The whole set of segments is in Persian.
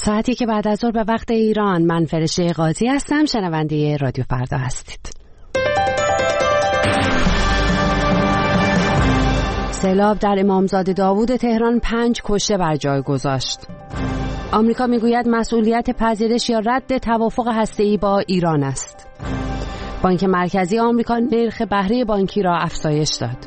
ساعتی که بعد از ظهر به وقت ایران. من فرشته قاضی هستم، شنونده رادیو فردا هستید. سیلاب در امامزاده داوود تهران 5 کشته بر جای گذاشت. آمریکا میگوید مسئولیت پذیرش یا رد توافق هسته‌ای با ایران است. بانک مرکزی آمریکا نرخ بهره بانکی را افزایش داد.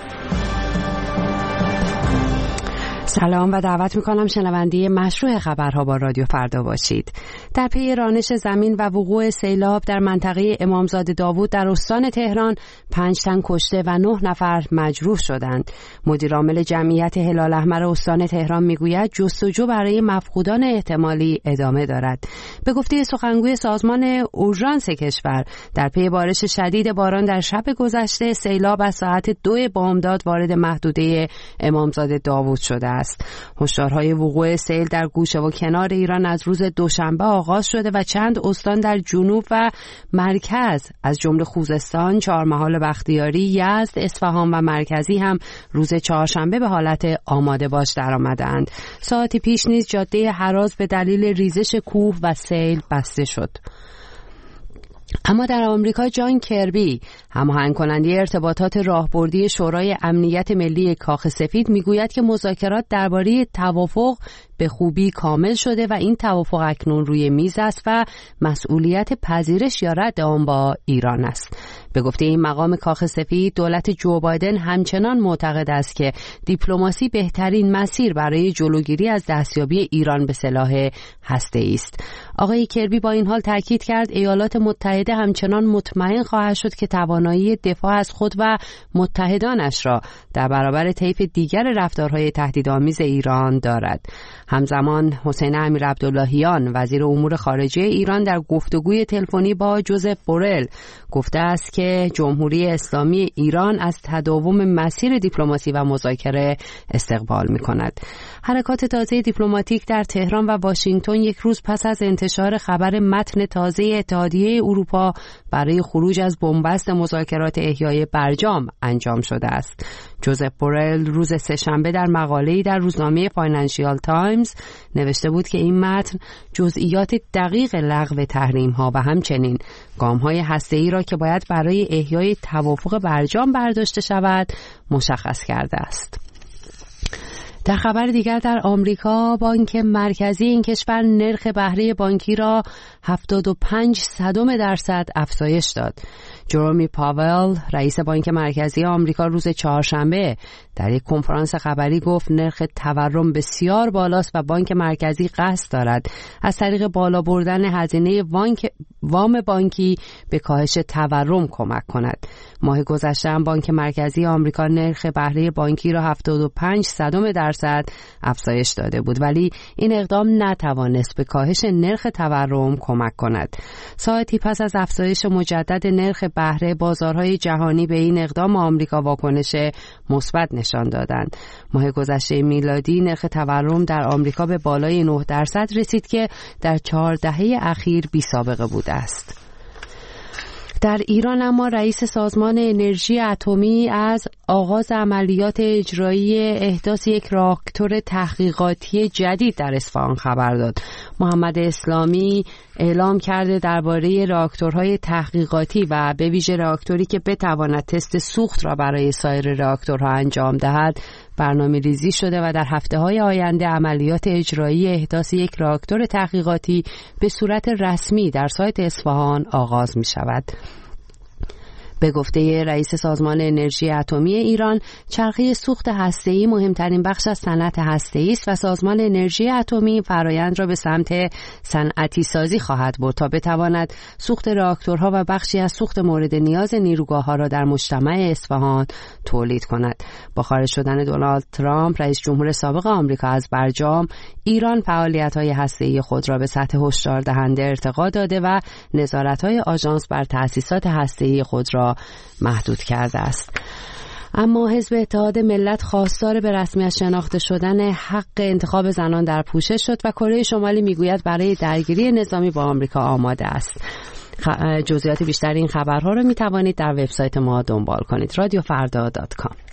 سلام و دعوت میکنم شنونده مشروع خبرها با رادیو فردا باشید. در پی رانش زمین و وقوع سیلاب در منطقه امامزاده داوود در استان تهران 5 تن کشته و 9 نفر مجروح شدند. مدیرعامل جمعیت هلال احمر استان تهران میگوید جستجو برای مفقودان احتمالی ادامه دارد. به گفته سخنگوی سازمان اورژانس کشور، در پی بارش شدید باران در شب گذشته سیلاب از ساعت 2 بامداد وارد محدوده امامزاده داوود شده است. هشدارهای وقوع سیل در گوشه و کنار ایران از روز دوشنبه آغاز شده و چند استان در جنوب و مرکز از جمله خوزستان، چهارمحال بختیاری، یزد، اصفهان و مرکزی هم روز چهارشنبه به حالت آماده باش درآمدند. ساعتی پیش نیز جاده هراز به دلیل ریزش کوه و سیل بسته شد. اما در آمریکا جان کربی، هماهنگ کننده ارتباطات راهبردی شورای امنیت ملی کاخ سفید، میگوید که مذاکرات درباره توافق به خوبی کامل شده و این توافق اکنون روی میز است و مسئولیت پذیرش یا رد آن با ایران است. به گفته این مقام کاخ سفید، دولت جو بایدن همچنان معتقد است که دیپلماسی بهترین مسیر برای جلوگیری از دستیابی ایران به سلاح هسته‌ای است. آقای کربی با این حال تاکید کرد ایالات متحده همچنان مطمئن خواهد شد که توانایی دفاع از خود و متحدانش را در برابر طیف دیگر رفتارهای تهدیدآمیز ایران دارد. همزمان حسین امیرعبداللهیان وزیر امور خارجه ایران در گفتگوی تلفنی با جوزف بورل گفته است که جمهوری اسلامی ایران از تداوم مسیر دیپلماسی و مذاکره استقبال می‌کند. حرکات تازه دیپلماتیک در تهران و واشنگتن یک روز پس از انتشار خبر متن تازه اتحادیه اروپا برای خروج از بنبست مذاکرات احیای برجام انجام شده است. جوزف بورل روز سه‌شنبه در مقاله‌ای در روزنامه فاینانشیال تایمز نوشته بود که این متن جزئیات دقیق لغو تحریم‌ها و همچنین گام‌های هسته‌ای را که باید برای احیای توافق برجام برداشته شود مشخص کرده است. در خبر دیگر در آمریکا، بانک مرکزی این کشور نرخ بهره بانکی را 0.75% افزایش داد. جرومی پاول، رئیس بانک مرکزی آمریکا، روز چهارشنبه در یک کنفرانس خبری گفت نرخ تورم بسیار بالاست و بانک مرکزی قصد دارد از طریق بالا بردن هزینه وام بانکی به کاهش تورم کمک کند. ماه گذشته هم بانک مرکزی آمریکا نرخ بهره بانکی را 0.75% افزایش داده بود، ولی این اقدام نتوانست به کاهش نرخ تورم کمک کند. ساعتی پس از افزایش مجدد نرخ بهره، بازارهای جهانی به این اقدام آمریکا واکنش مثبت نشان دادند. ماه گذشته میلادی نرخ تورم در آمریکا به بالای 9% رسید که در 4 دهه اخیر بی‌سابقه بوده است. در ایران اما رئیس سازمان انرژی اتمی از آغاز عملیات اجرایی احداث یک راکتور تحقیقاتی جدید در اصفهان خبر داد. محمد اسلامی اعلام کرده درباره راکتورهای تحقیقاتی و به ویژه راکتوری که بتواند تست سوخت را برای سایر راکتورها انجام دهد برنامه‌ریزی شده و در هفته‌های آینده عملیات اجرایی احداث یک راکتور تحقیقاتی به صورت رسمی در سایت اصفهان آغاز می‌شود. به گفته رئیس سازمان انرژی اتمی ایران، چرخه سوخت هسته‌ای مهمترین بخش از صنعت هسته‌ای است و سازمان انرژی اتمی فرآیند را به سمت صنعتی سازی خواهد برد تا بتواند سوخت راکتورها و بخشی از سوخت مورد نیاز نیروگاه‌ها را در مجتمع اصفهان تولید کند. با خارج شدن دونالد ترامپ رئیس جمهور سابق آمریکا از برجام، ایران فعالیت‌های هسته‌ای خود را به سطح هشدار دهنده ارتقا داده و نظارت‌های آژانس بر تأسیسات هسته‌ای خود را محدود کرده است. اما حزب اتحاد ملت خواستار به رسمیت شناخته شدن حق انتخاب زنان در پوشش شد و کره شمالی میگوید برای درگیری نظامی با آمریکا آماده است. جزئیات بیشتر این خبرها را می توانید در وبسایت ما دنبال کنید. رادیوفردا.com